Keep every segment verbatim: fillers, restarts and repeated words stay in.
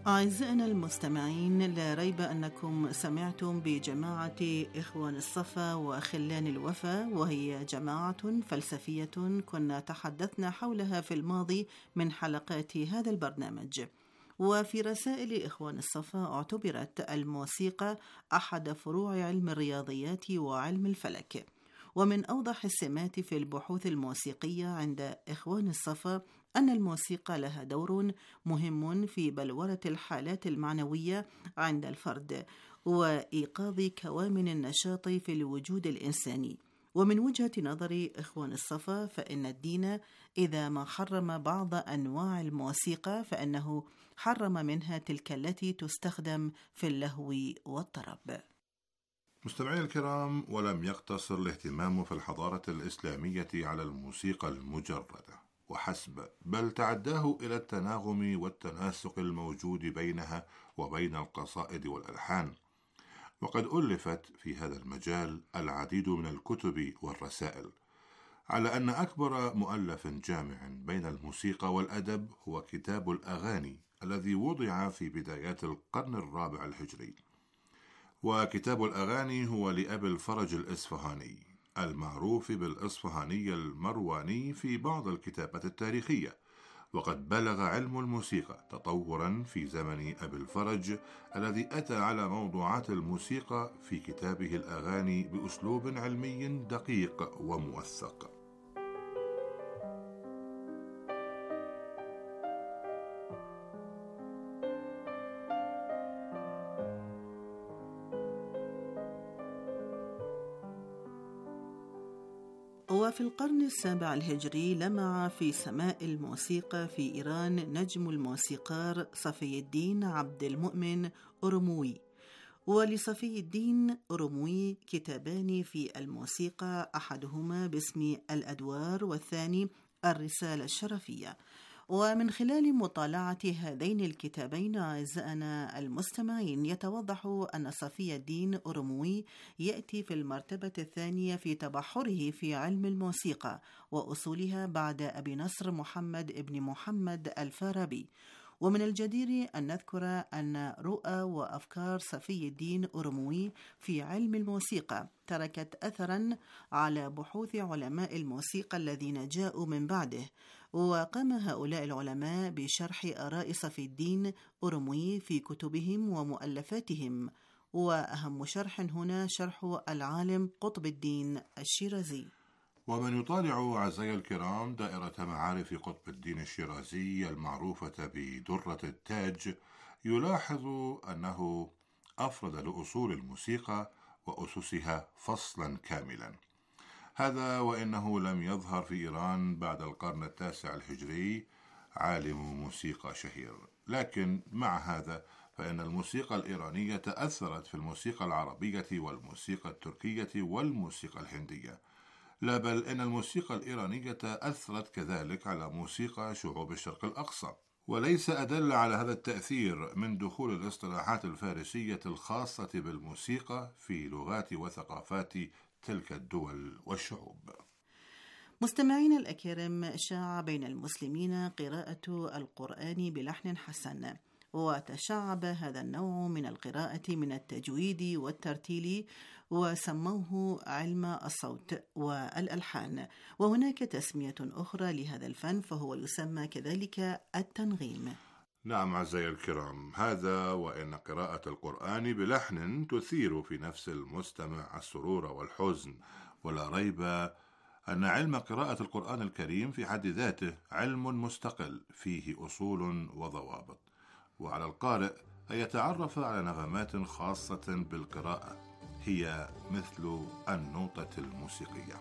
أعزائنا المستمعين، لا ريب أنكم سمعتم بجماعة إخوان الصفا وخلان الوفا، وهي جماعة فلسفية كنا تحدثنا حولها في الماضي من حلقات هذا البرنامج. وفي رسائل إخوان الصفا اعتبرت الموسيقى أحد فروع علم الرياضيات وعلم الفلك. ومن أوضح السمات في البحوث الموسيقية عند إخوان الصفا أن الموسيقى لها دور مهم في بلورة الحالات المعنوية عند الفرد وإيقاظ كوامن النشاط في الوجود الإنساني. ومن وجهة نظر إخوان الصفا فإن الدين إذا ما حرم بعض أنواع الموسيقى فإنه حرم منها تلك التي تستخدم في اللهو والطرب. مستمعي الكرام، ولم يقتصر الاهتمام في الحضارة الإسلامية على الموسيقى المجردة وحسب، بل تعداه إلى التناغم والتناسق الموجود بينها وبين القصائد والألحان. وقد ألفت في هذا المجال العديد من الكتب والرسائل، على أن أكبر مؤلف جامع بين الموسيقى والأدب هو كتاب الأغاني الذي وضع في بدايات القرن الرابع الهجري. وكتاب الأغاني هو لأبي الفرج الإصفهاني المعروف بالإصفهاني المرواني في بعض الكتابات التاريخية. وقد بلغ علم الموسيقى تطورا في زمن أبي الفرج الذي أتى على موضوعات الموسيقى في كتابه الأغاني بأسلوب علمي دقيق وموثق. وفي القرن السابع الهجري لمع في سماء الموسيقى في إيران نجم الموسيقار صفي الدين عبد المؤمن أورموي. ولصفي الدين أورموي كتابان في الموسيقى، أحدهما باسم الأدوار والثاني الرسالة الشرفية. ومن خلال مطالعة هذين الكتابين أعزائنا المستمعين يتوضح أن صفي الدين أورموي يأتي في المرتبة الثانية في تبحره في علم الموسيقى وأصولها بعد أبي نصر محمد ابن محمد الفارابي. ومن الجدير أن نذكر أن رؤى وأفكار صفي الدين أورموي في علم الموسيقى تركت أثرا على بحوث علماء الموسيقى الذين جاءوا من بعده. وقام هؤلاء العلماء بشرح آراء صفي الدين أورموي في كتبهم ومؤلفاتهم، وأهم شرح هنا شرح العالم قطب الدين الشيرازي. ومن يطالع أعزائي الكرام دائرة معارف قطب الدين الشيرازي المعروفة بدرة التاج يلاحظ أنه أفرد لأصول الموسيقى وأسسها فصلا كاملا. هذا وإنه لم يظهر في إيران بعد القرن التاسع الهجري عالم موسيقى شهير، لكن مع هذا فإن الموسيقى الإيرانية تأثرت في الموسيقى العربية والموسيقى التركية والموسيقى الهندية. لا بل إن الموسيقى الإيرانية أثرت كذلك على موسيقى شعوب الشرق الأقصى. وليس أدل على هذا التأثير من دخول الاصطلاحات الفارسية الخاصة بالموسيقى في لغات وثقافات تلك الدول والشعوب. مستمعين الأكارم، شاع بين المسلمين قراءة القرآن بلحن حسن، وتشعب هذا النوع من القراءة من التجويد والترتيل وسموه علم الصوت والألحان. وهناك تسمية أخرى لهذا الفن فهو يسمى كذلك التنغيم. نعم أعزائي الكرام، هذا وإن قراءة القرآن بلحن تثير في نفس المستمع السرور والحزن. ولا ريب أن علم قراءة القرآن الكريم في حد ذاته علم مستقل فيه أصول وضوابط، وعلى القارئ أن يتعرف على نغمات خاصة بالقراءة هي مثل النوتة الموسيقية.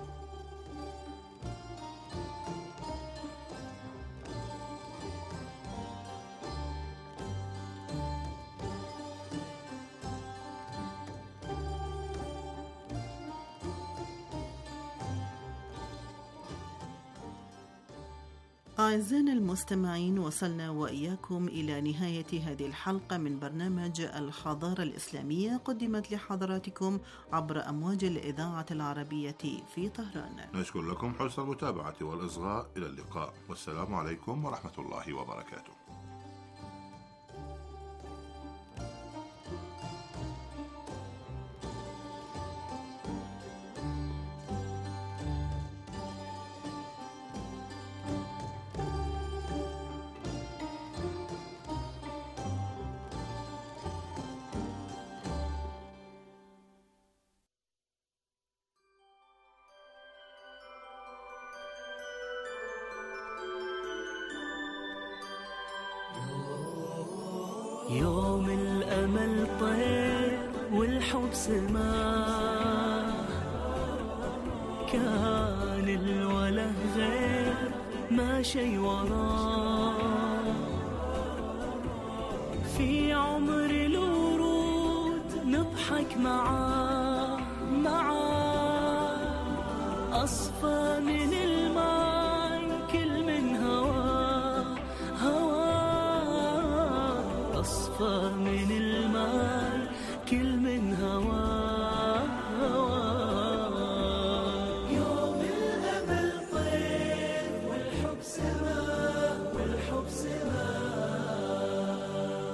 أعزائنا المستمعين، وصلنا وإياكم إلى نهاية هذه الحلقة من برنامج الحضارة الإسلامية، قدمت لحضراتكم عبر أمواج الإذاعة العربية في طهران. نشكر لكم حسن المتابعة والإصغاء. إلى اللقاء، والسلام عليكم ورحمة الله وبركاته. والحب سماه، كان الوله غير ما شي وراه، في عمر الورود نضحك معاه معاه، أصفى من الماي كل من هواه هواه، أصفى من الماي كل من هواه هواه. يوم الأمل طير والحب سماه والحب سماه،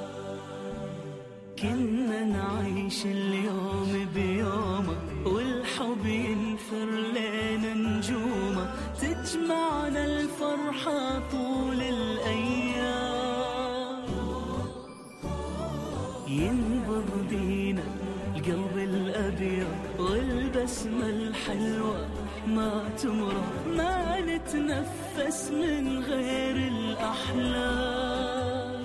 كنا نعيش اليوم بيومه والحب ينثر لنا نجومه، تجمعنا الفرحة طول الأيام، ينبض بينا القلب الأبيض والبسمة الحلوة ما تمرض، ما نتنفس من غير الأحلام،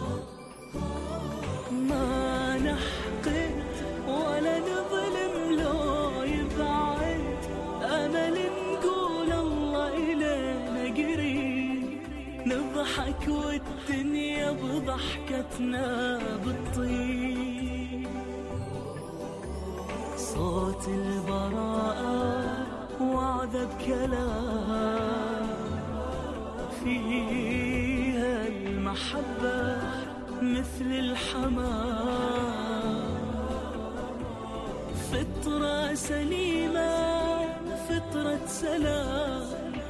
ما نحقد ولا نظلم لو يبعد، أمل نقول الله إلينا قريب، نضحك والدنيا بضحكتنا بالطيب، صوت البراءة وعذب كلام، فيها المحبة مثل الحمام، فطرة سليمة فطرة سلام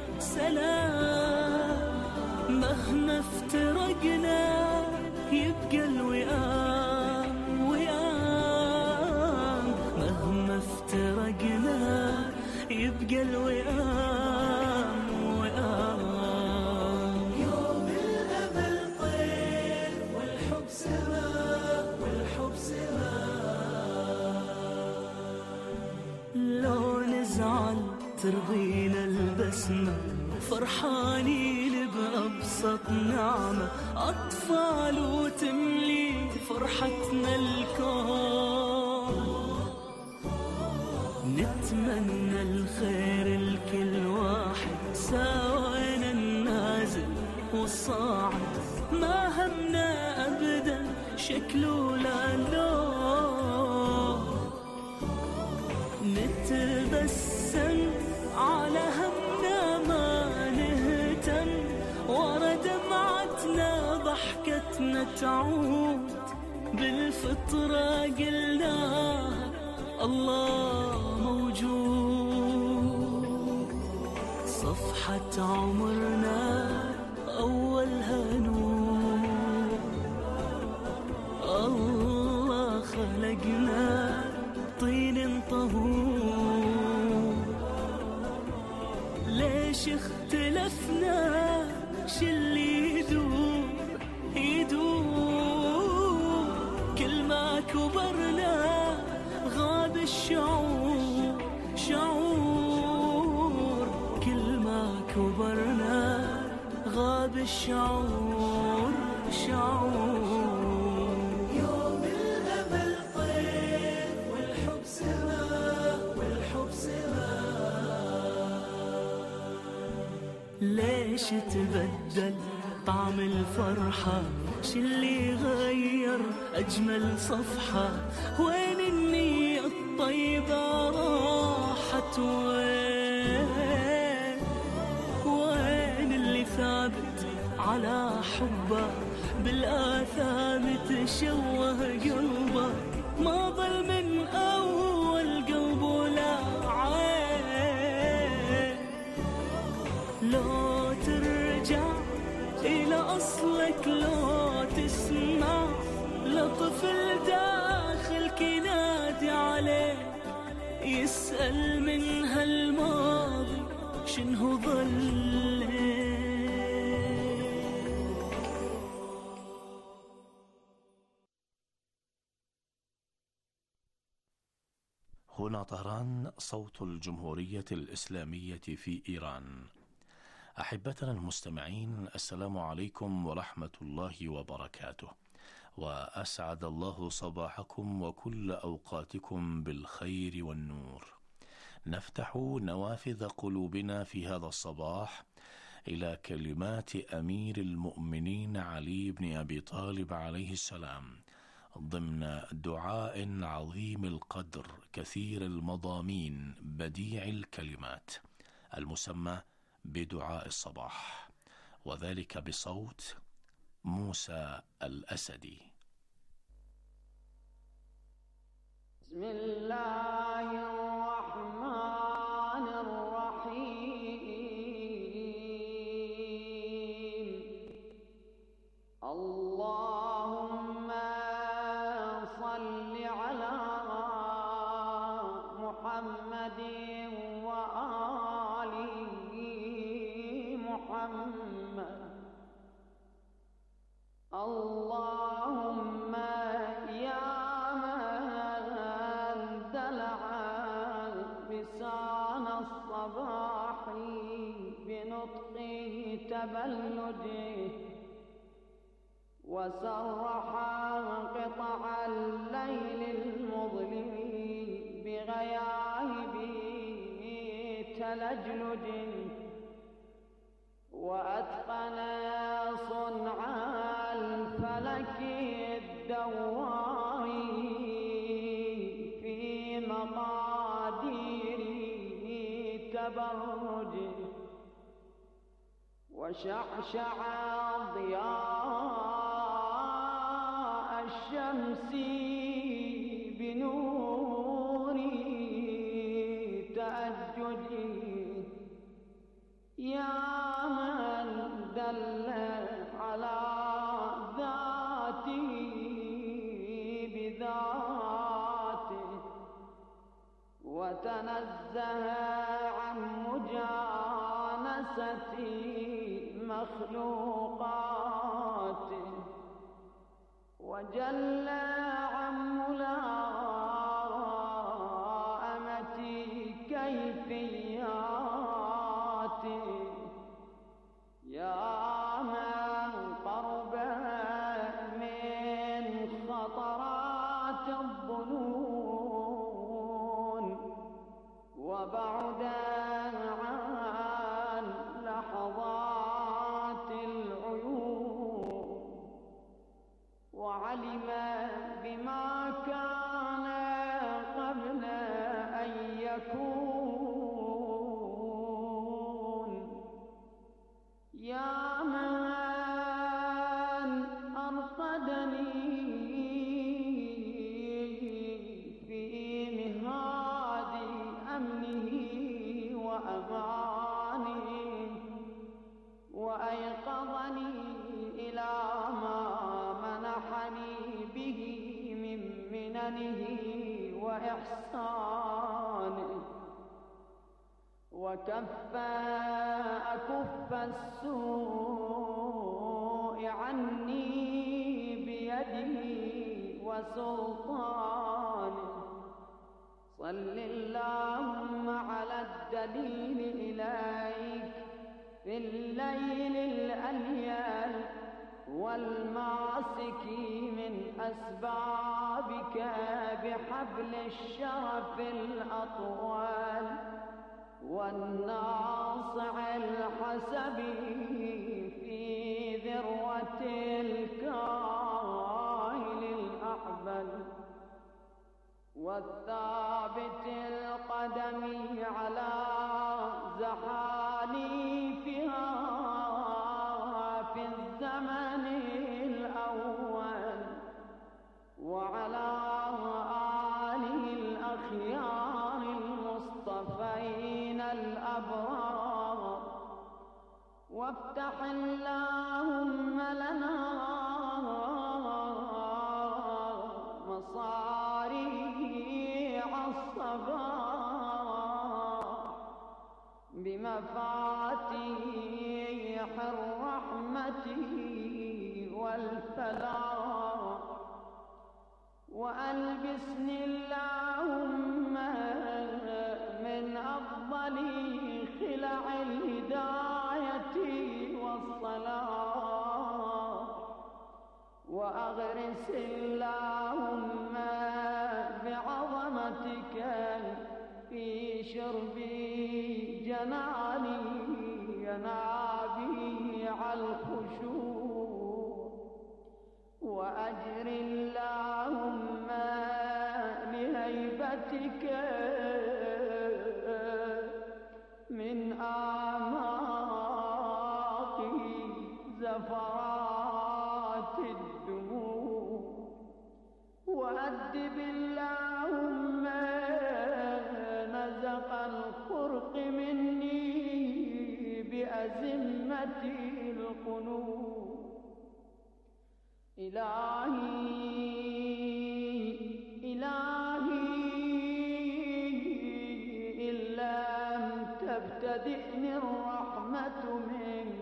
سلام، مهما افترقنا يبقى الوئام وئام، مهما افترقنا يبقى الوئام وئام. يوم الأمل طير والحب سماه والحب سماه، لو نزعل ترضينا البسمة، فرحانين بأبسط نعمة، أطفال وتملي فرحتنا الكون، نتمنى الخير لكل واحد، ساوينا النازل والصاعد، ما همنا أبدا شكل ولا لون، نتبسم على همنا ما نهتم، ورا دمعتنا ضحكتنا تعود، بالفطرة قلناها الله موجود، صفحة عمرنا أولها نور، الله خلقنا طين طهور، ليش اختلفنا شلي يدور يدور، كل ما كبرنا غاب الشعور شعور، كل ما كبرنا غاب الشعور شعور. يوم الأمل طير والحب سماه والحب سماه، ليش تبدل طعم الفرحة، شلي غير أجمل صفحة، وين النية الطيبة راحت، وين وين اللي ثابت على حبه بالآثام تشوه قلبه، ما ظل من أول قلب ولا عين، لو ترجع إلى أصلك، لو تسمع لطفل داخلك ينادي عليه، يسأل من هالماضي شنو ظلك. هنا طهران، صوت الجمهورية الإسلامية في إيران. أحبتنا المستمعين، السلام عليكم ورحمة الله وبركاته، وأسعد الله صباحكم وكل أوقاتكم بالخير والنور. نفتح نوافذ قلوبنا في هذا الصباح إلى كلمات أمير المؤمنين علي بن أبي طالب عليه السلام ضمن دعاء عظيم القدر كثير المضامين بديع الكلمات المسمى بدعاء الصباح، وذلك بصوت موسى الأسدي. بسم الله الرحمن الرحيم. اللهم صل على محمد وآل محمد. اللهم يا من دلع لسان الصباح بنطق تبلده وسرح قطع الليل المظلم بغياهب تلجلجه، وأتقن صنع الفلك الدواري في مقادير تبرجه، وشعشع ضياء الشمس بنور تأججه. يا من دل على ذاته بذاته وتنزه عن مجانسة مخلوقاته وجل عن ملائمة كيفياته. يا من قرب من خطرات الظنون وبعد عن لحظات العيون، وعلم بما كان قبل أن يكون. يا من أرقدني في مهاد أمنه وأمانه وأيقظني إلى ما منحني به من مننه وإحسانه، وكف أكف السوء عني بيده وسلطانه. صل اللهم على الدليل إليك في الليل الأليل والماسك من أسبابك بحبل الشرف الأطول والناصع الحسب في ذروة الكاهل الأحبل والثابت القدم على زحاليفها في الزمن الأول، وعلى آله الأخيار المصطفين الأبرار. وافتح اللهم لنا مصاريع الصباح بمفاتيح الرحمة والفلاح، وألبسني اللهم من أفضل خلع الهداية والصلاح، وأغرس وانس اللهم بعظمتك في شربي جناني ينابي على الخشوع وأجر اللهم لهيبتك من أعماقي زفرات الدموع وأدب اللهم نزق الخرق مني بأزمة القلوب إلهي إلهي إن لم تبتدئني الرحمة منك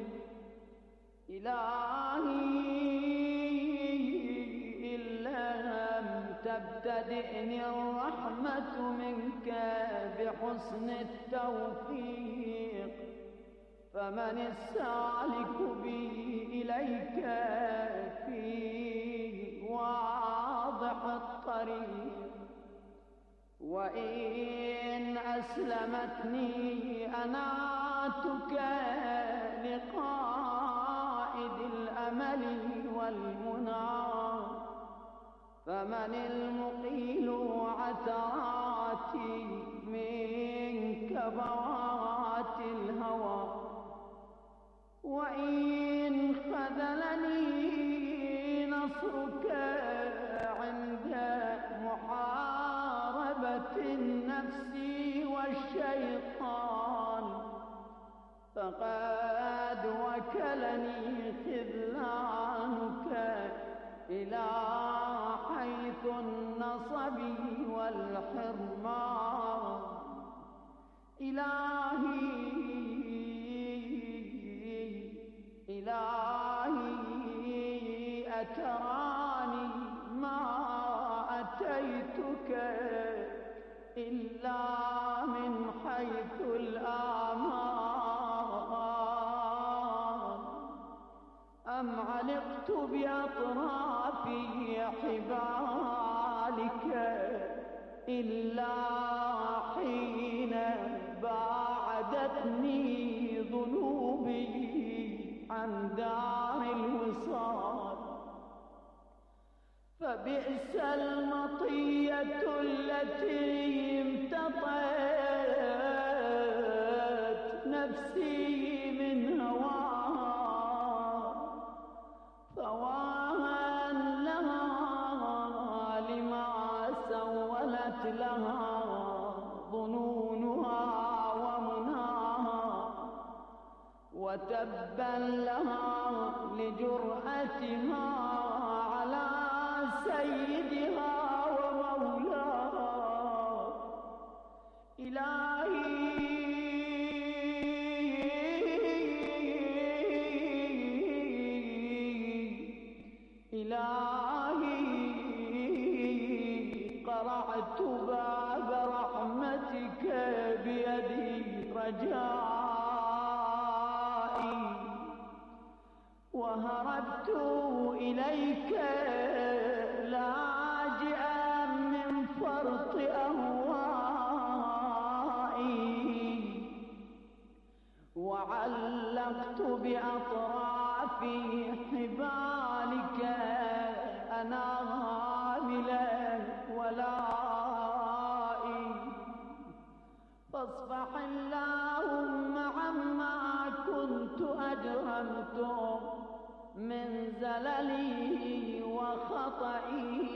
إلهي إن لم تبتدئني الرحمة منك بحسن التوفيق فمن السالك بي إليك في واضح الطريق وإن أسلمتني أناتك لقائد الأمل والمنى فمن المقيل عثراتي من كبوات الهوى وإن خذلني نصرك عند محاربة النفس والشيطان فقد وكلني خذلانك إلى حيث النصب والحرمان إلهي إلهي أتراني ما أتيتك إلا من حيث الآمال أم علقت بأطراف حبالك إلا حين باعدتني ذنوبي عن دار الوصال فبئس المطية التي امتطت نفسي من هواها فواها لها لما سولت لها ظنونها ومناها وتبا لها لجرأتها على سيدها ومولاها إلهي إلهي قرعت باب رحمتك بيدي رجائي وهربت إليك لاجئا من فرط أهوائي وعلقت بأطراف حبالك أناملا ولائي فاصفح اللهم عما كنت أجرمت من زللي وخطئي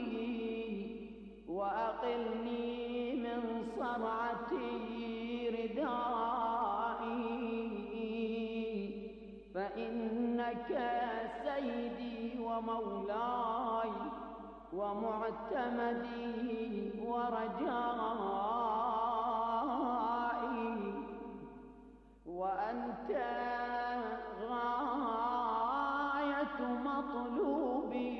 وأقلني من صرعتي ردائي فإنك سيدي ومولاي ومعتمدي ورجائي وأنت غاية مطلوبي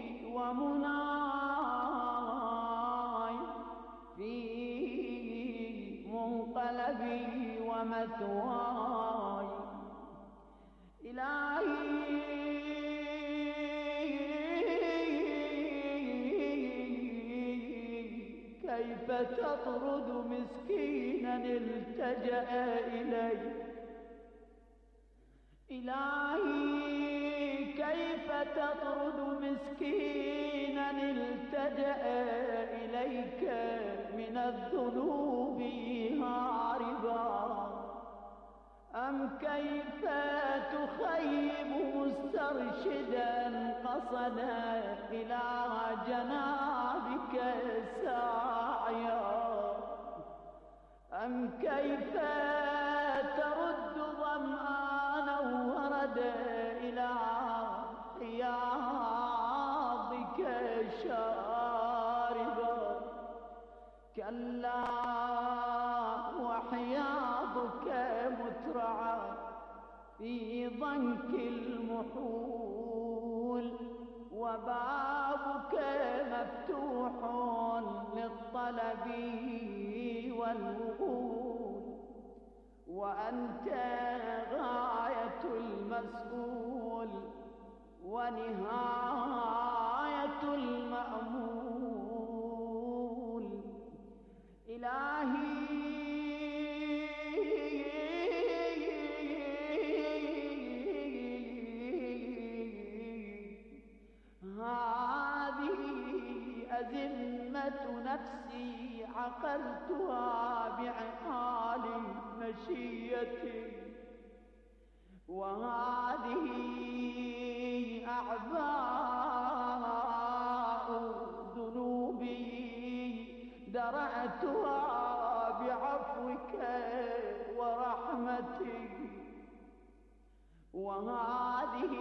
ومناي في منقلبي ومثواي إلهي كيف تطرد مسكينا التجأ إليك إلهي كيف تطرد مسكينا التجأ إليك من الذنوب هاربا أم كيف تخيب مسترشدا قصدا إلى جنابك ساعيا أم كيف ترد ظمآنا وردا إلى حياضك شاربا كلا وحياضك مترعى في ضنك المحول وبابك مفتوح للطلب والوغول وأنت غاية المسؤول ونهاية المأمول إلهي هذه أزمة نفسي عقلتها بعقال مشيتي وهذه أعباء ذنوبي درأتها بعفوك ورحمتك وهذه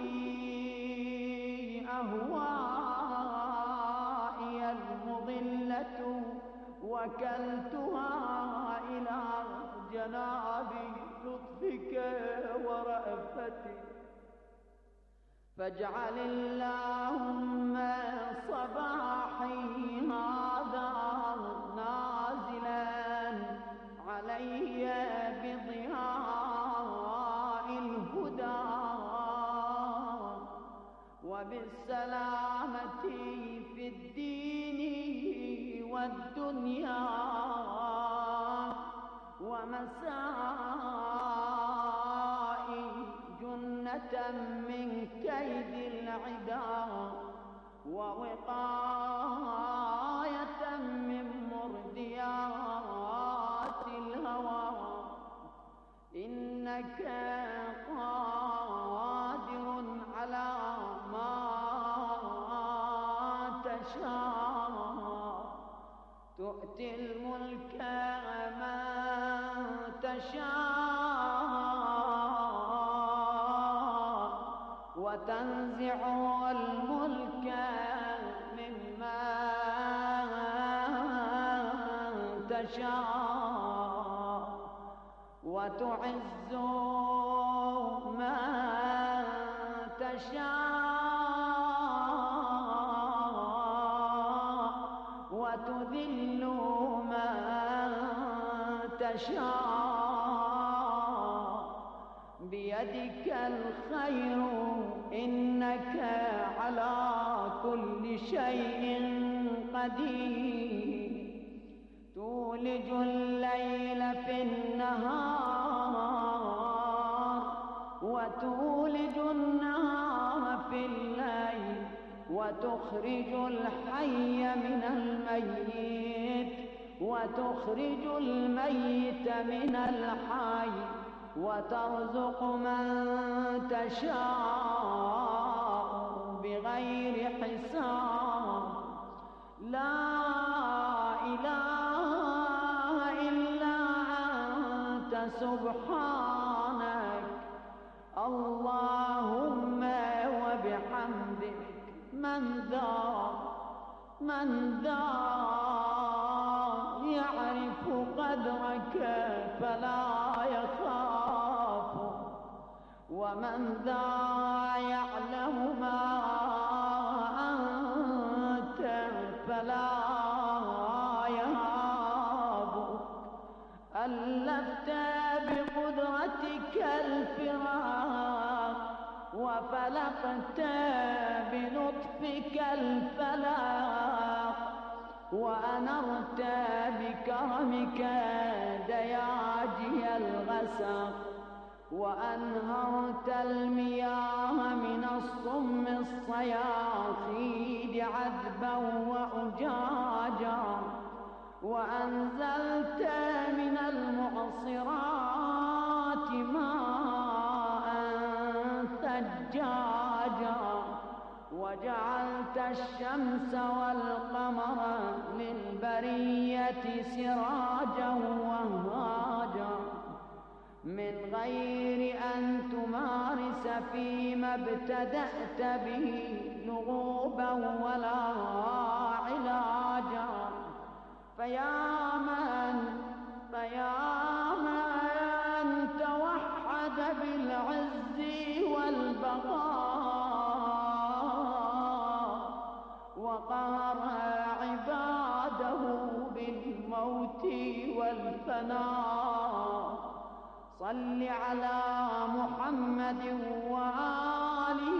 أهوائي المضلة وكلتها إلى جناب لطفك ورأفتك فاجعل اللهم صباحي هذا نازلا علي بضياء الهدى وبالسلامة في الدين والدنيا ومسائي جنة من كيد العدا ووقاية من مرديات الهوى إنك قادر على ما تشاء تؤتي الملك من تشاء وتنزع الملك ممن تشاء وتعز من تشاء وتذل من تشاء بيدك الخير إنك على كل شيء قدير تولج الليل في النهار وتولج النهار في الليل وتخرج الحي من الميت وتخرج الميت من الحي وترزق من تشاء بغير حساب لا إله إلا أنت سبحانك اللهم وبحمدك من ذا من ذا يعرف قدرك فلا يخاف ومن ذا يعلم ما أنت فلا يهاب ألفت بقدرتك الفراق وفلقت بلطفك الفلاق وأنرت بكرمك دياجي الغسق وأنهرت المياه من الصم الصياصيد عذبا وأجاجا وأنزلت من المعصرات ماء ثجاجا وجعلت الشمس والقمر للبرية سراجا وهاجا من غير أن تمارس فيما ابتدأت به لغوبا ولا علاجا فيا من فيا من توحد بالعز والبقاء وقهر عباده بالموت والفناء صل على محمد وآله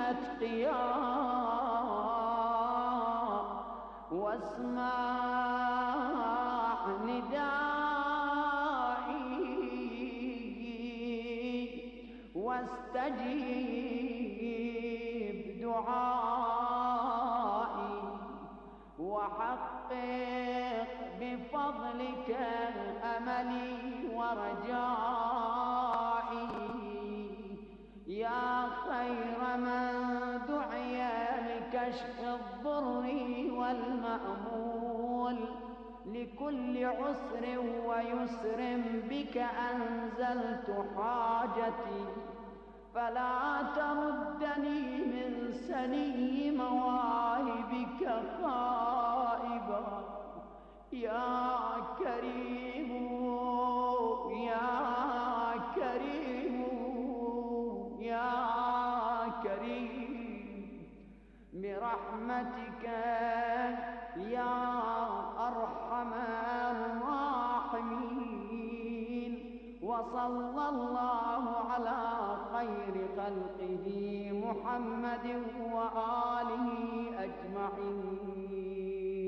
الأتقياء واسمع ندائي واستجيب دعائي وحقق بفضلك أملي ورجائي يا خير من دعي لكشف الضر والمأمول لكل عسر ويسر بك أنزلت حاجتي فلا تردني من سني مواهبك خائبا يا كريم يا كريم يا كريم برحمتك يا أرحم الراحمين وصلى الله على خير خلقه محمد وآله أجمعين.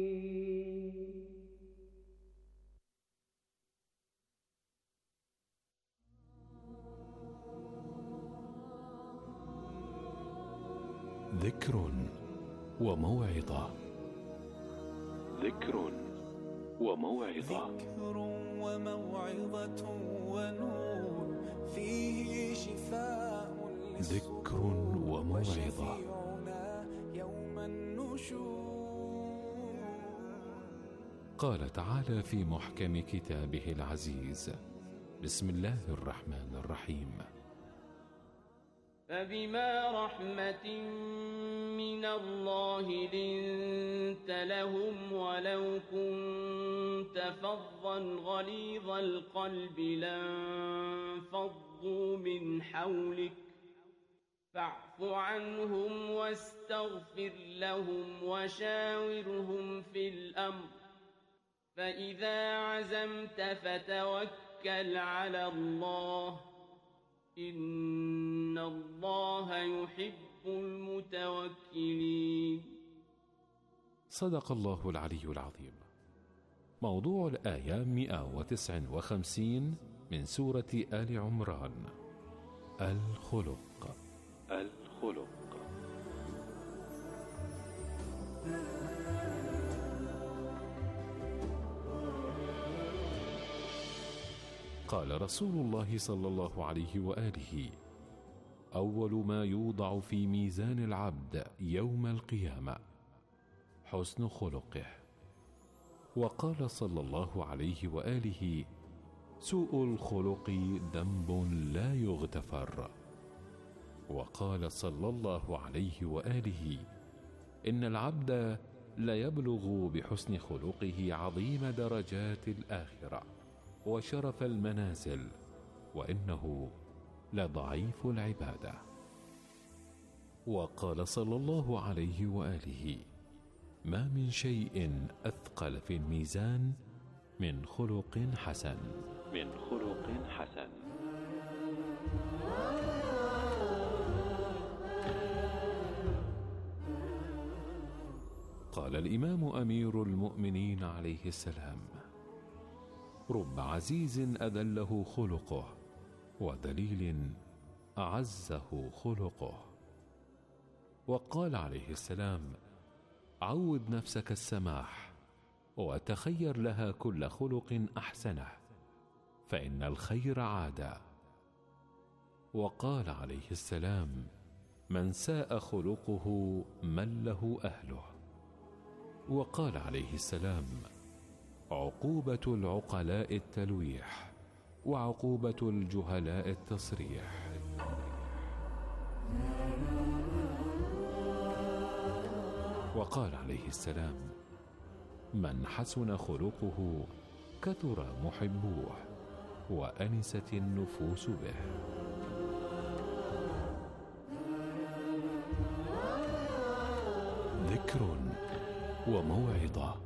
ذكر وموعظة. ذكر وموعظة. ذكر وموعظة ونور فيه شفاء ذكر وموعظة. يوم النشور. قال تعالى في محكم كتابه العزيز: بسم الله الرحمن الرحيم. فبما رحمة من الله لنت لهم ولو كنت فظا غليظ القلب لانفضوا من حولك فاعف عنهم واستغفر لهم وشاورهم في الأمر فإذا عزمت فتوكل على الله إن الله يحب المتوكلين. صدق الله العلي العظيم. موضوع الآية مئة وتسعة وخمسين من سورة آل عمران. الخلق. الخلق. قال رسول الله صلى الله عليه وآله: أول ما يوضع في ميزان العبد يوم القيامة حسن خلقه. وقال صلى الله عليه وآله: سوء الخلق ذنب لا يغتفر. وقال صلى الله عليه وآله: إن العبد ليبلغ بحسن خلقه عظيم درجات الآخرة وشرف المنازل، وإنه لضعيف العبادة. وقال صلى الله عليه وآله: ما من شيء أثقل في الميزان من خلق حسن. من خلق حسن. قال الإمام أمير المؤمنين عليه السلام: رب عزيز أذله خلقه، وذليل أعزه خلقه. وقال عليه السلام: عود نفسك السماح، وتخير لها كل خلق أحسنه، فإن الخير عادة. وقال عليه السلام: من ساء خلقه من له أهله. وقال عليه السلام: عقوبة العقلاء التلويح، وعقوبة الجهلاء التصريح. وقال عليه السلام: من حسن خلقه كثر محبوه، وأنست النفوس به. ذكر وموعظة.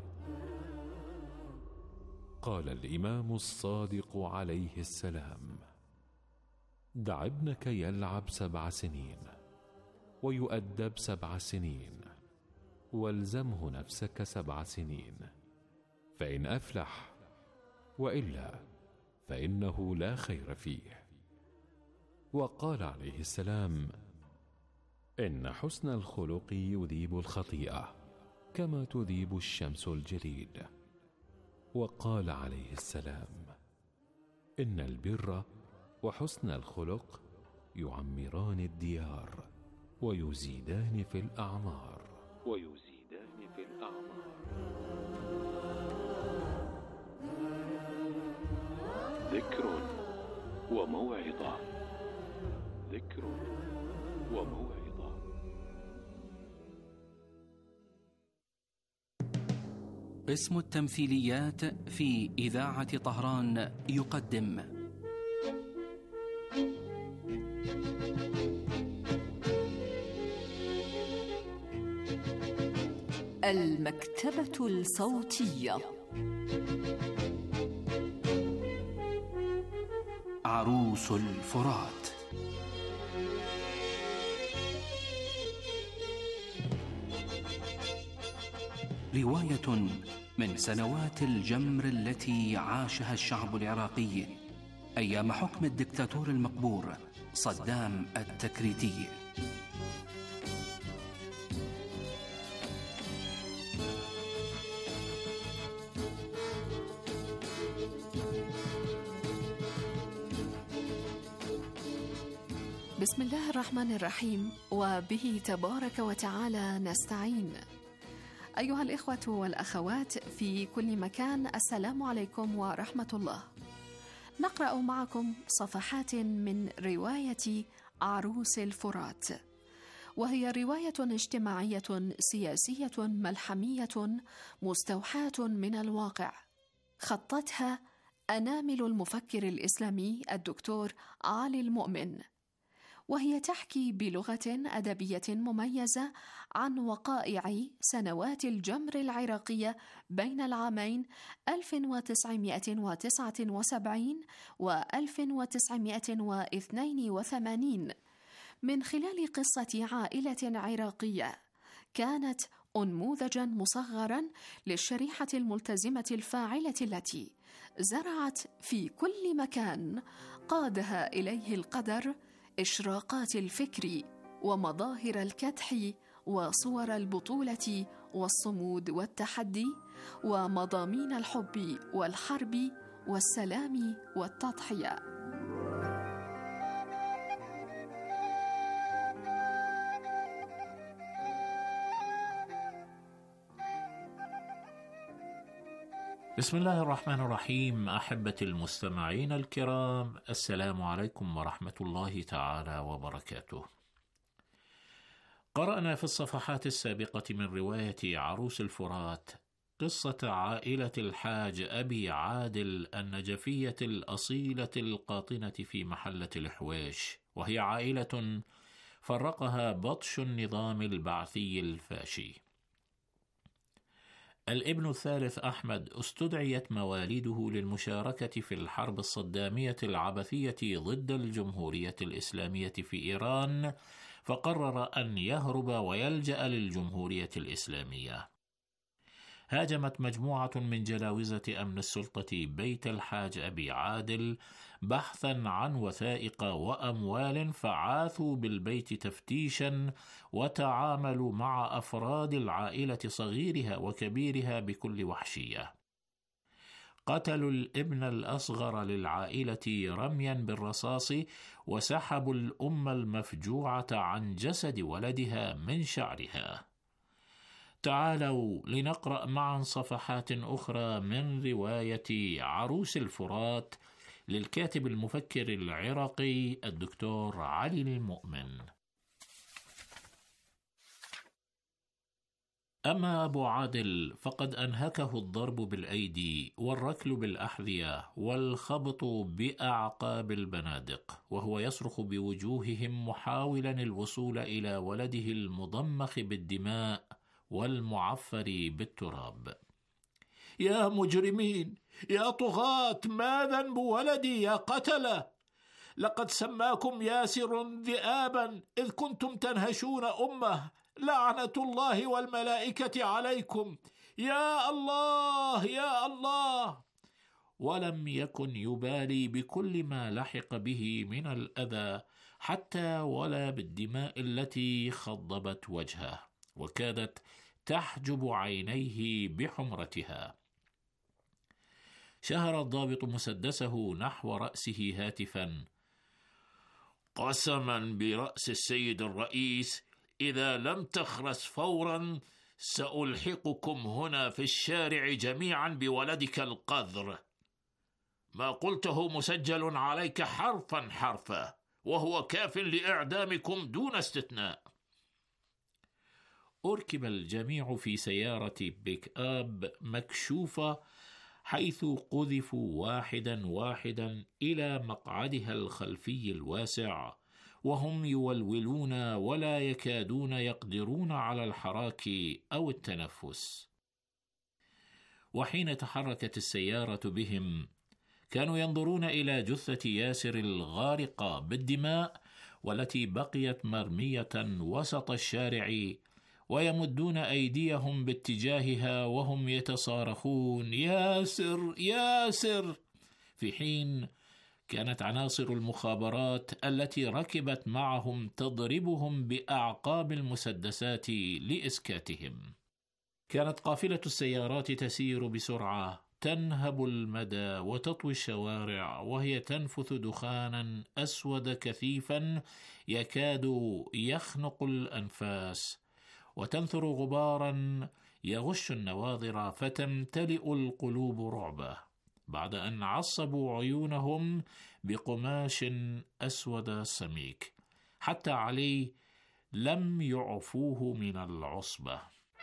قال الإمام الصادق عليه السلام: دع ابنك يلعب سبع سنين ويؤدب سبع سنين، والزمه نفسك سبع سنين، فإن أفلح، وإلا فإنه لا خير فيه. وقال عليه السلام: إن حسن الخلق يذيب الخطيئة كما تذيب الشمس الجليد. وقال عليه السلام: إن البر وحسن الخلق يعمران الديار ويزيدان في الأعمار ويزيدان في الأعمار. ذكر وموعظة. ذكر وموعظة. قسم التمثيليات في إذاعة طهران يقدم المكتبة الصوتية. عروس الفرات. رواية من سنوات الجمر التي عاشها الشعب العراقي أيام حكم الدكتاتور المقبور صدام التكريتي. بسم الله الرحمن الرحيم، وبه تبارك وتعالى نستعين. أيها الإخوة والأخوات في كل مكان، السلام عليكم ورحمة الله. نقرأ معكم صفحات من رواية عروس الفرات، وهي رواية اجتماعية سياسية ملحمية مستوحاة من الواقع، خطتها أنامل المفكر الإسلامي الدكتور علي المؤمن، وهي تحكي بلغة أدبية مميزة عن وقائع سنوات الجمر العراقية بين العامين ألف وتسعمائة وتسعة وسبعين و ألف وتسعمائة واثنين وثمانين، من خلال قصة عائلة عراقية كانت أنموذجا مصغرا للشريحة الملتزمة الفاعلة التي زرعت في كل مكان قادها إليه القدر إشراقات الفكر ومظاهر الكدح وصور البطولة والصمود والتحدي ومضامين الحب والحرب والسلام والتضحية. بسم الله الرحمن الرحيم. أحبتي المستمعين الكرام، السلام عليكم ورحمة الله تعالى وبركاته. قرأنا في الصفحات السابقة من رواية عروس الفرات قصة عائلة الحاج أبي عادل النجفية الأصيلة القاطنة في محلة الحويش، وهي عائلة فرقها بطش النظام البعثي الفاشي. الابن الثالث أحمد استدعيت مواليده للمشاركة في الحرب الصدامية العبثية ضد الجمهورية الإسلامية في إيران، فقرر أن يهرب ويلجأ للجمهورية الإسلامية. هاجمت مجموعة من جلاوزة أمن السلطة بيت الحاج أبي عادل بحثا عن وثائق وأموال، فعاثوا بالبيت تفتيشا وتعاملوا مع أفراد العائلة صغيرها وكبيرها بكل وحشية. قتلوا الابن الأصغر للعائلة رميا بالرصاص، وسحبوا الأم المفجوعة عن جسد ولدها من شعرها. تعالوا لنقرأ معا صفحات أخرى من رواية عروس الفرات للكاتب المفكر العراقي الدكتور علي المؤمن. أما أبو عادل فقد أنهكه الضرب بالأيدي والركل بالأحذية والخبط بأعقاب البنادق، وهو يصرخ بوجوههم محاولا الوصول إلى ولده المضمخ بالدماء والمعفر بالتراب. يا مجرمين، يا طغاة، ما ذنب ولدي يا قتلة؟ لقد سماكم ياسر ذئابا إذ كنتم تنهشون أمه، لعنة الله والملائكة عليكم، يا الله يا الله. ولم يكن يبالي بكل ما لحق به من الأذى، حتى ولا بالدماء التي خضبت وجهه وكادت تحجب عينيه بحمرتها. شهر الضابط مسدسه نحو رأسه هاتفا: قسما برأس السيد الرئيس، إذا لم تخرس فورا سألحقكم هنا في الشارع جميعا بولدك القذر. ما قلته مسجل عليك حرفا حرفا، وهو كاف لإعدامكم دون استثناء. أركب الجميع في سيارة بيك آب مكشوفة، حيث قذفوا واحدا واحدا إلى مقعدها الخلفي الواسع، وهم يولولون ولا يكادون يقدرون على الحراك أو التنفس. وحين تحركت السيارة بهم كانوا ينظرون إلى جثة ياسر الغارقة بالدماء والتي بقيت مرمية وسط الشارع، ويمدون أيديهم باتجاهها وهم يتصارخون: ياسر ياسر، في حين كانت عناصر المخابرات التي ركبت معهم تضربهم بأعقاب المسدسات لإسكاتهم. كانت قافلة السيارات تسير بسرعة، تنهب المدى وتطوي الشوارع، وهي تنفث دخانا أسود كثيفا يكاد يخنق الأنفاس، وتنثر غبارا يغش النواظر، فتمتلئ القلوب رعبا، بعد أن عصبوا عيونهم بقماش أسود سميك، حتى علي لم يعفوه من العصبة.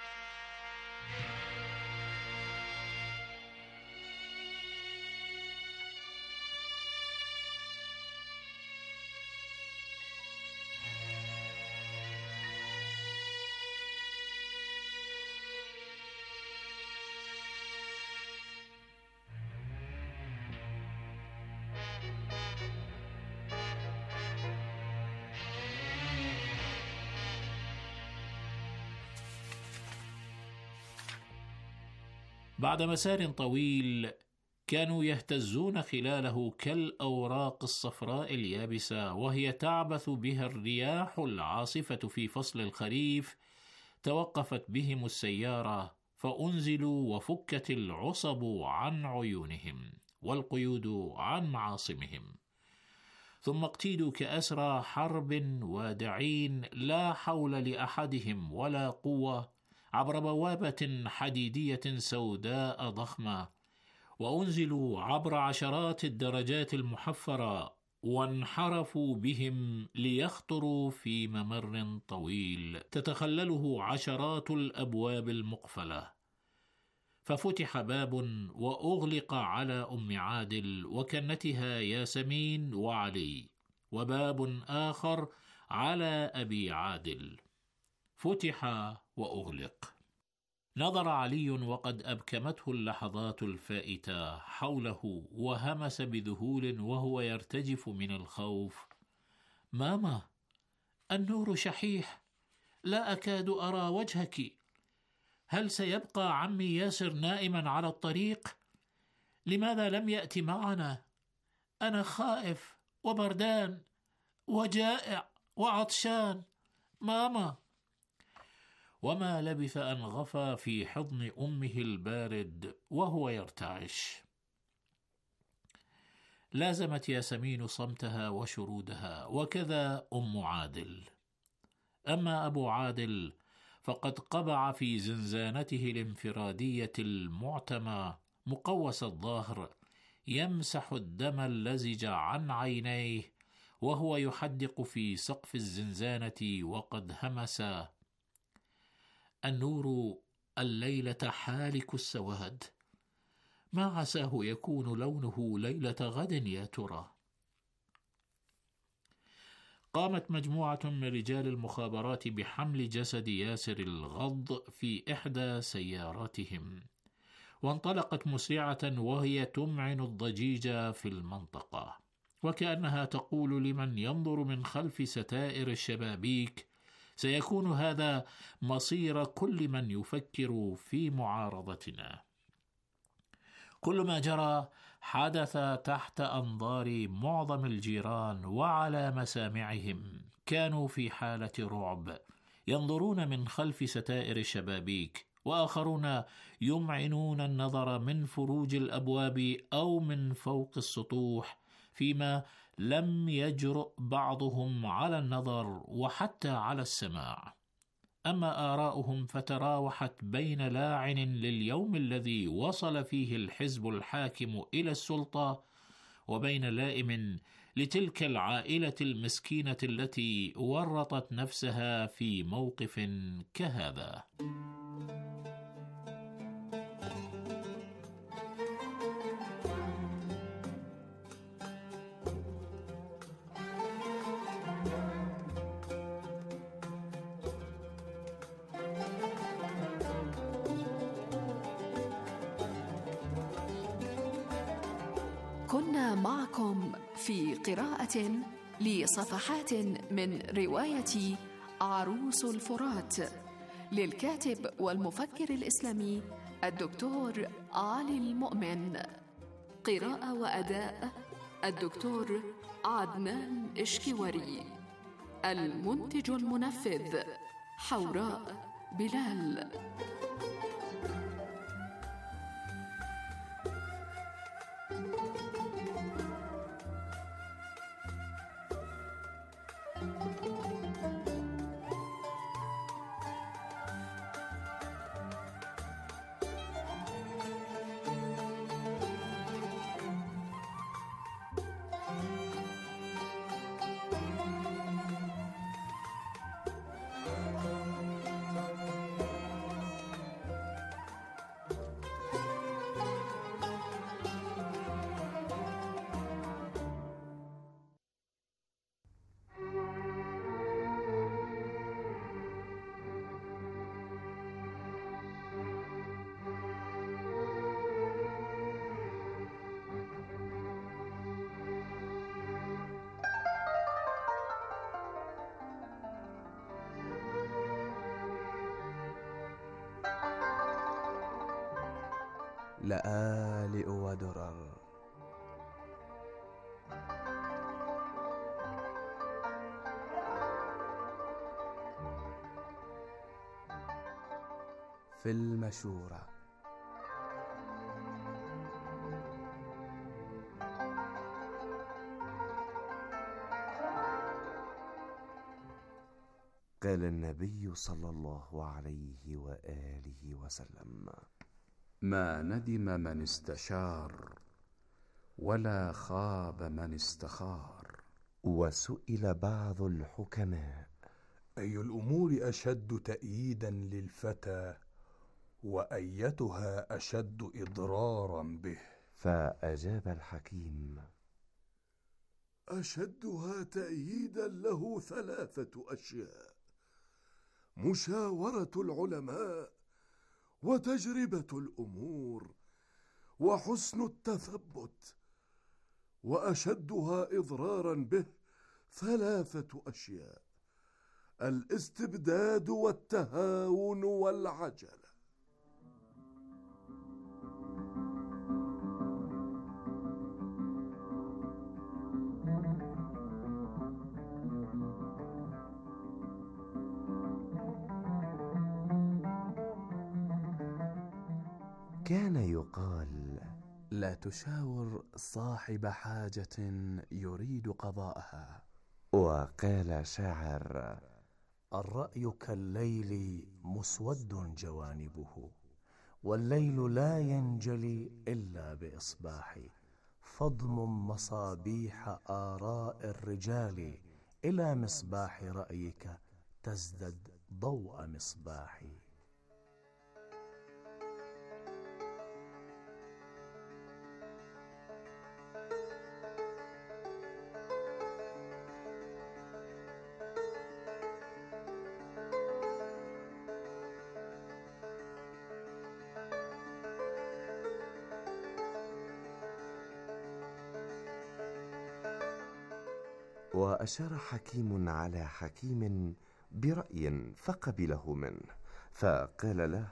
بعد مسار طويل كانوا يهتزون خلاله كالأوراق الصفراء اليابسة وهي تعبث بها الرياح العاصفة في فصل الخريف، توقفت بهم السيارة فأنزلوا وفكت العصب عن عيونهم والقيود عن معاصمهم، ثم اقتيدوا كأسرى حرب وادعين لا حول لأحدهم ولا قوة عبر بوابة حديدية سوداء ضخمة، وأنزلوا عبر عشرات الدرجات المحفرة، وانحرفوا بهم ليخطروا في ممر طويل تتخلله عشرات الأبواب المقفلة. ففتح باب وأغلق على أم عادل وكنتها ياسمين وعلي، وباب آخر على أبي عادل، فتح وأغلق. نظر علي وقد أبكمته اللحظات الفائتة حوله، وهمس بذهول وهو يرتجف من الخوف: ماما، النور شحيح، لا أكاد أرى وجهك. هل سيبقى عمي ياسر نائما على الطريق؟ لماذا لم يأتي معنا؟ أنا خائف وبردان وجائع وعطشان. ماما. وما لبث أن غفى في حضن أمه البارد وهو يرتعش. لازمت ياسمين صمتها وشرودها، وكذا أم عادل. أما أبو عادل فقد قبع في زنزانته الانفرادية المعتمة مقوس الظهر، يمسح الدم اللزج عن عينيه وهو يحدق في سقف الزنزانة وقد همس: النور الليلة حالك السواد، ما عساه يكون لونه ليلة غد يا ترى. قامت مجموعة من رجال المخابرات بحمل جسد ياسر الغض في إحدى سياراتهم، وانطلقت مسرعة وهي تمعن الضجيج في المنطقة، وكأنها تقول لمن ينظر من خلف ستائر الشبابيك: سيكون هذا مصير كل من يفكر في معارضتنا. كل ما جرى حدث تحت أنظار معظم الجيران وعلى مسامعهم. كانوا في حالة رعب، ينظرون من خلف ستائر الشبابيك، وآخرون يمعنون النظر من فروج الأبواب أو من فوق السطوح، فيما لم يجرؤ بعضهم على النظر وحتى على السماع. أما آراؤهم فتراوحت بين لاعن لليوم الذي وصل فيه الحزب الحاكم إلى السلطة، وبين لائم لتلك العائلة المسكينة التي ورطت نفسها في موقف كهذا. كنا معكم في قراءة لصفحات من رواية عروس الفرات للكاتب والمفكر الإسلامي الدكتور علي المؤمن. قراءة وأداء الدكتور عدنان إشكواري. المنتج المنفذ حوراء بلال. لآلئ ودرر. في المشورة. قال النبي صلى الله عليه وآله وسلم: ما ندم من استشار ولا خاب من استخار. وسئل بعض الحكماء: أي الأمور أشد تأييدا للفتى وأيتها أشد إضرارا به؟ فأجاب الحكيم: أشدها تأييدا له ثلاثة أشياء: مشاورة العلماء، وتجربة الأمور، وحسن التثبت. وأشدها إضرارا به ثلاثة أشياء: الاستبداد والتهاون والعجلة. كان يقال: لا تشاور صاحب حاجة يريد قضاءها. وقال شاعر: الرأي كالليل مسود جوانبه، والليل لا ينجلي إلا بإصباح، فاضمم مصابيح آراء الرجال إلى مصباح رأيك تزدد ضوء مصباحي. وأشار حكيم على حكيم برأي فقبله منه، فقال له: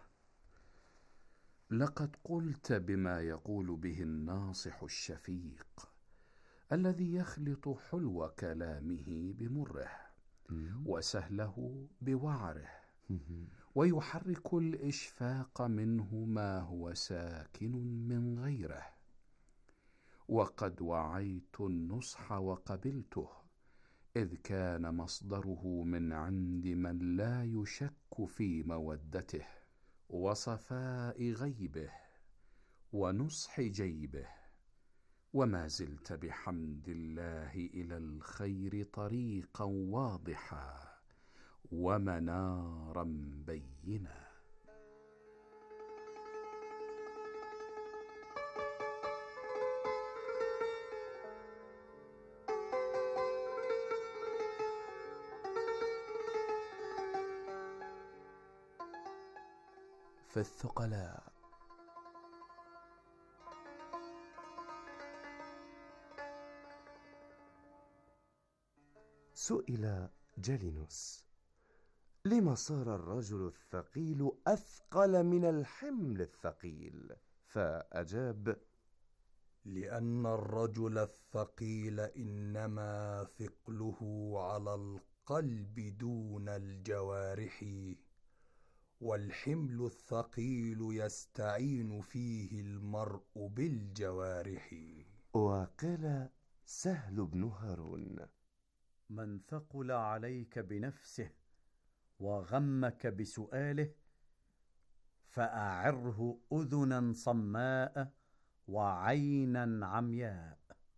لقد قلت بما يقول به الناصح الشفيق، الذي يخلط حلو كلامه بمره، وسهله بوعره، ويحرك الإشفاق منه ما هو ساكن من غيره. وقد وعيت النصح وقبلته، إذ كان مصدره من عند من لا يشك في مودته وصفاء غيبه ونصح جيبه، وما زلت بحمد الله إلى الخير طريقا واضحا ومنارا بينا. في الثقلاء. سئل جالينوس: لما صار الرجل الثقيل أثقل من الحمل الثقيل؟ فأجاب: لأن الرجل الثقيل إنما ثقله على القلب دون الجوارح، والحمل الثقيل يستعين فيه المرء بالجوارح. وقال سهل بن هارون: من ثقل عليك بنفسه وغمك بسؤاله، فأعره أذنا صماء وعينا عمياء.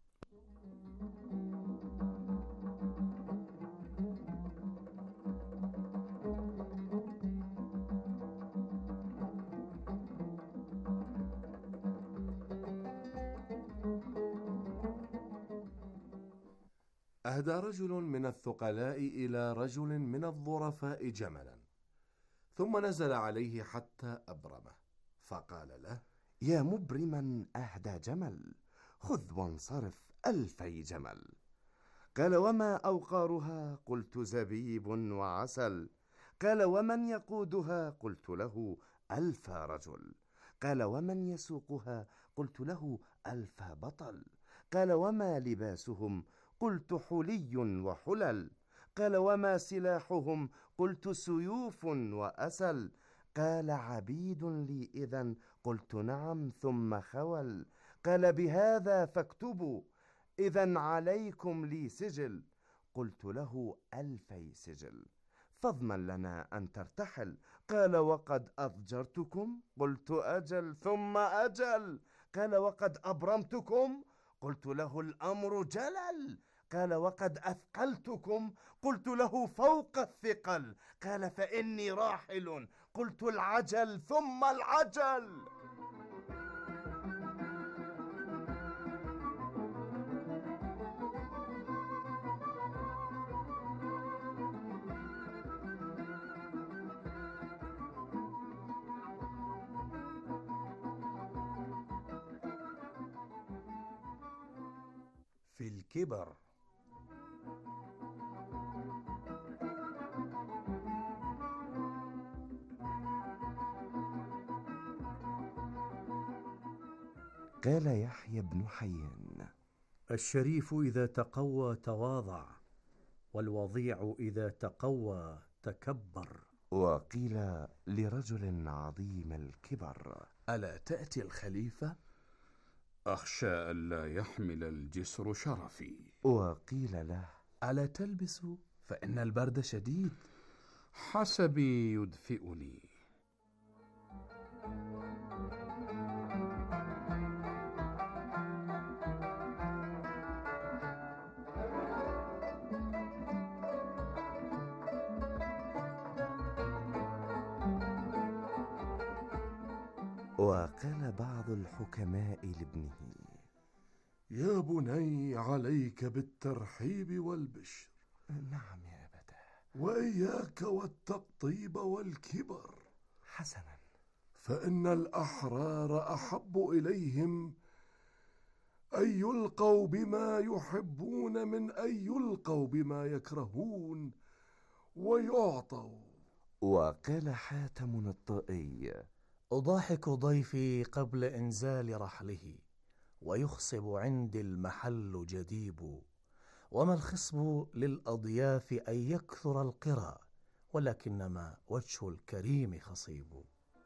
أهدى رجل من الثقلاء إلى رجل من الظرفاء جملا، ثم نزل عليه حتى أبرمه، فقال له: يا مبرما أهدى جمل، خذ وانصرف ألفي جمل. قال: وما أوقارها؟ قلت: زبيب وعسل. قال: ومن يقودها؟ قلت له: ألف رجل. قال: ومن يسوقها؟ قلت له: ألف بطل. قال: وما لباسهم؟ قلت: حلي وحلل. قال: وما سلاحهم؟ قلت: سيوف وأسل. قال: عبيد لي إذن؟ قلت: نعم. ثم خول. قال: بهذا فاكتبوا، إذن عليكم لي سجل. قلت له: ألفي سجل، فاضمن لنا أن ترتحل. قال: وقد أضجرتكم؟ قلت: أجل ثم أجل. قال: وقد أبرمتكم؟ قلت له: الأمر جلل. قال: وقد أثقلتكم؟ قلت له: فوق الثقل. قال: فإني راحل. قلت: العجل ثم العجل. في الكبر. قال يحيى بن حيان: الشريف إذا تقوى تواضع، والوضيع إذا تقوى تكبر. وقيل لرجل عظيم الكبر: ألا تأتي الخليفة؟ أخشى ألا يحمل الجسر شرفي. وقيل له: ألا تلبس فإن البرد شديد؟ حسبي يدفئني. وقال بعض الحكماء لابنه: يا بني، عليك بالترحيب والبشر. نعم يا أبتاه. وإياك والتقطيب والكبر. حسنا. فإن الأحرار أحب إليهم أن يلقوا بما يحبون من أن يلقوا بما يكرهون ويعطوا. وقال حاتم الطائي: أضاحك ضيفي قبل إنزال رحله، ويخصب عندي المحل جديب. وما الخصب للأضياف أن يكثر القرى، ولكنما وجه الكريم خصيب.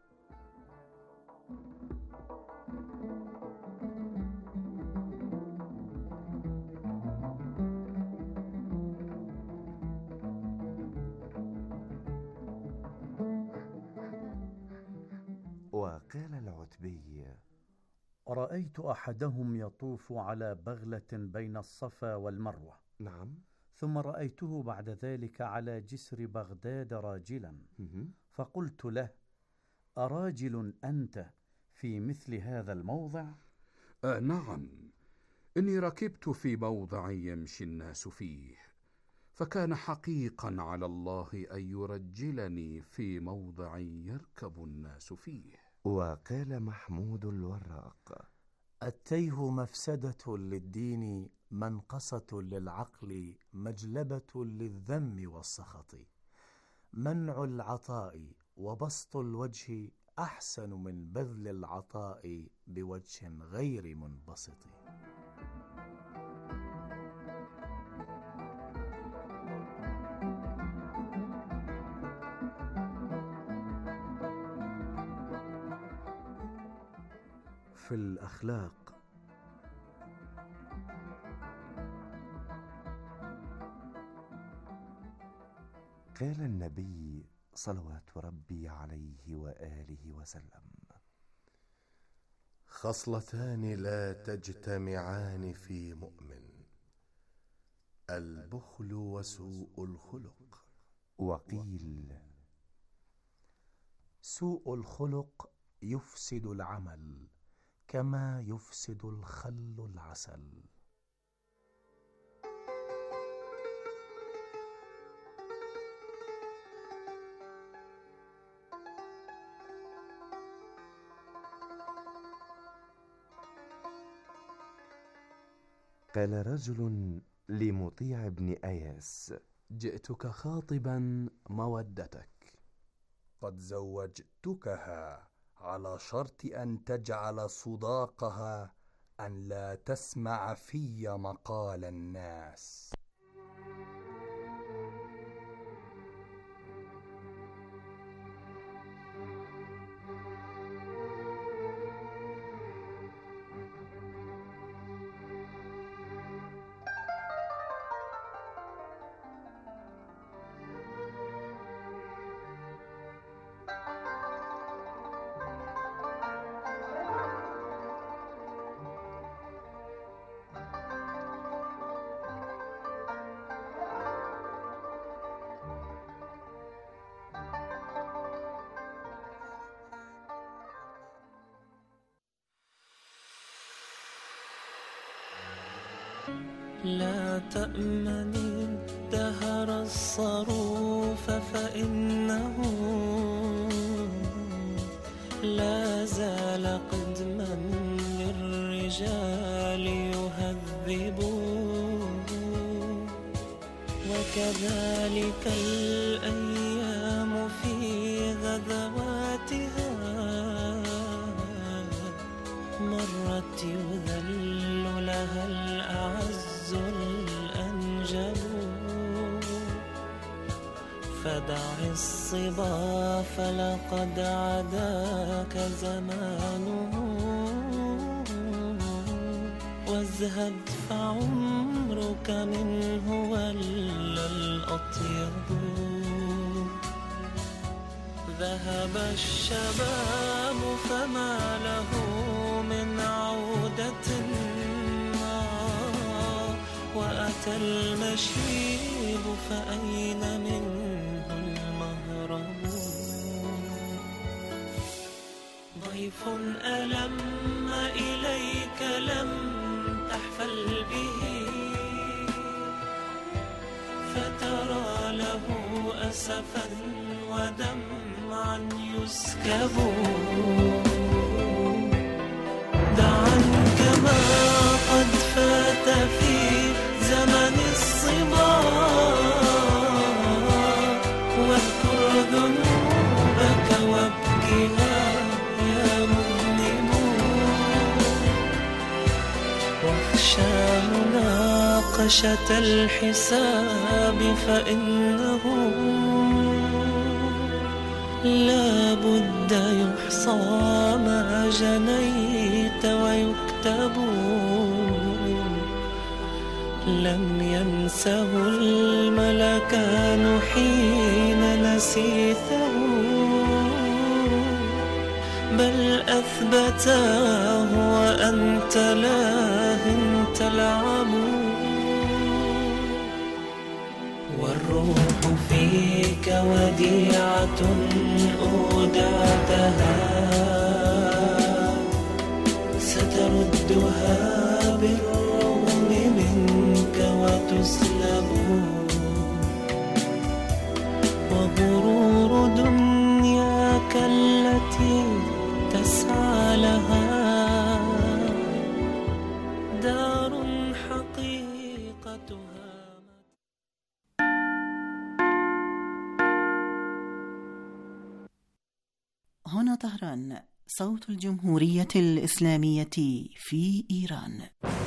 وقال العتبي: رأيت أحدهم يطوف على بغلة بين الصفا والمروة. نعم. ثم رأيته بعد ذلك على جسر بغداد راجلا، فقلت له: أراجل أنت في مثل هذا الموضع؟ آه نعم، إني ركبت في موضع يمشي الناس فيه، فكان حقيقا على الله أن يرجلني في موضع يركب الناس فيه. وقال محمود الوراق: التيه مفسدة للدين، منقصة للعقل، مجلبة للذم والسخط. منع العطاء وبسط الوجه أحسن من بذل العطاء بوجه غير منبسط. في الأخلاق: قال النبي صلوات ربي عليه وآله وسلم: خصلتان لا تجتمعان في مؤمن: البخل وسوء الخلق. وقيل: سوء الخلق يفسد العمل كما يفسد الخل العسل. قال رجل لمطيع بن أياس: جئتك خاطبا مودتك، قد زوجتكها على شرط أن تجعل صداقها أن لا تسمع في مقال الناس. لا تأمن الدهر الصروف، فإنه لا زال قدما للرجال يهذب. وكذلك الأيام في غدواتها مرت يذل لها الأعز الأنجب. فدع الصبا فلقد عداك زمانه، وازهد فعمرك منه ولا الأطيب. ذهب الشباب فما له من عودة، وأتى المشيب فأين منه المهرب. ضيف ألم إليك لم تحفل به، فترى له أسفا ودمعا يسكب. دعا كما قد فات في زمن الصبا، واذكر ذنوبك وابكها يا مذنب. واخشى مناقشة الحساب فإنه لا بد يحصى ما جنيت ويكتب. لم ينسه الملكان حين نسيته، بل أثبتاه وأنت لاه تلعب. والروح فيك وديعة أودعتها، ستردها بالرغم منك وتسلب. وغرور دنياك التي تسعى لها دار حقيقتها. هنا طهران، صوت الجمهورية الإسلامية في إيران.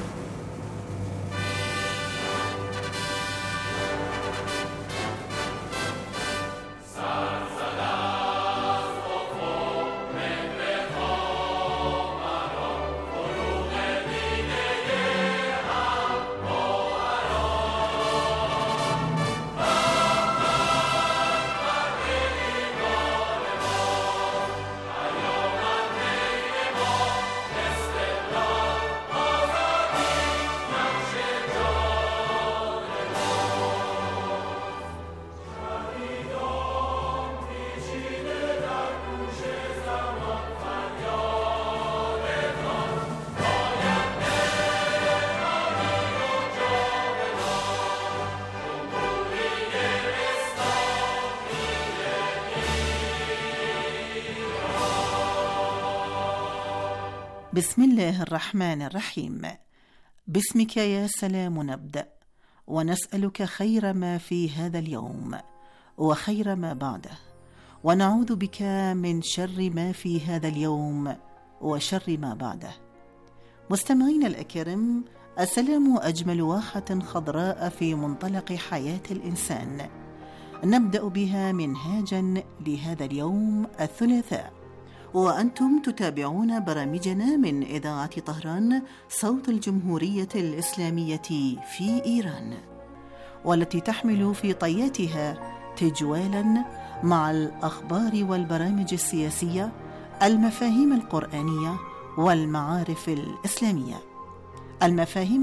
بسم الله الرحمن الرحيم. باسمك يا سلام نبدأ، ونسألك خير ما في هذا اليوم وخير ما بعده، ونعوذ بك من شر ما في هذا اليوم وشر ما بعده. مستمعين الأكرام، السلام أجمل واحة خضراء في منطلق حياة الإنسان، نبدأ بها منهاجا لهذا اليوم الثلاثاء، وأنتم تتابعون برامجنا من إذاعة طهران صوت الجمهورية الإسلامية في إيران، والتي تحمل في طياتها تجوالا مع الأخبار والبرامج السياسية، المفاهيم القرآنية والمعارف الإسلامية. المفاهيم